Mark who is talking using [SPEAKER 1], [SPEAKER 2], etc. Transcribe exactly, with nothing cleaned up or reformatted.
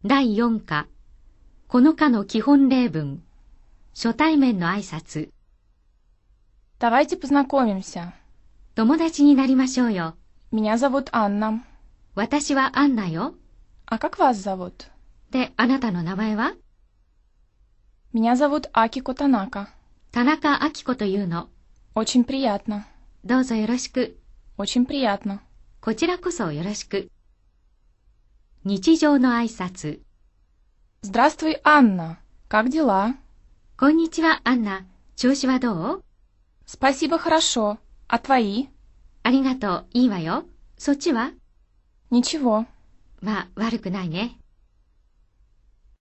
[SPEAKER 1] だいよん課、この課の基本例文、初対面の挨拶。
[SPEAKER 2] Давайте познакомимся.
[SPEAKER 1] 友達になりましょうよ。
[SPEAKER 2] Меня зовут Анна.
[SPEAKER 1] 私はアンナよ。
[SPEAKER 2] А как вас зовут?
[SPEAKER 1] で、あなたの名前は？
[SPEAKER 2] Меня зовут Акико Танака.
[SPEAKER 1] 田中明子というの。
[SPEAKER 2] Очень приятно.
[SPEAKER 1] どうぞよろしく。
[SPEAKER 2] Очень приятно.
[SPEAKER 1] こちらこそよろしく。日常の挨拶。
[SPEAKER 2] Здравствуй, Анна. Как дела?
[SPEAKER 1] こんにちは、アンナ。調子はどう？
[SPEAKER 2] Спасибо, хорошо. А твои?
[SPEAKER 1] ありがとう、いいわよ。そっちは？
[SPEAKER 2] Ничего.
[SPEAKER 1] まあ、悪くないね。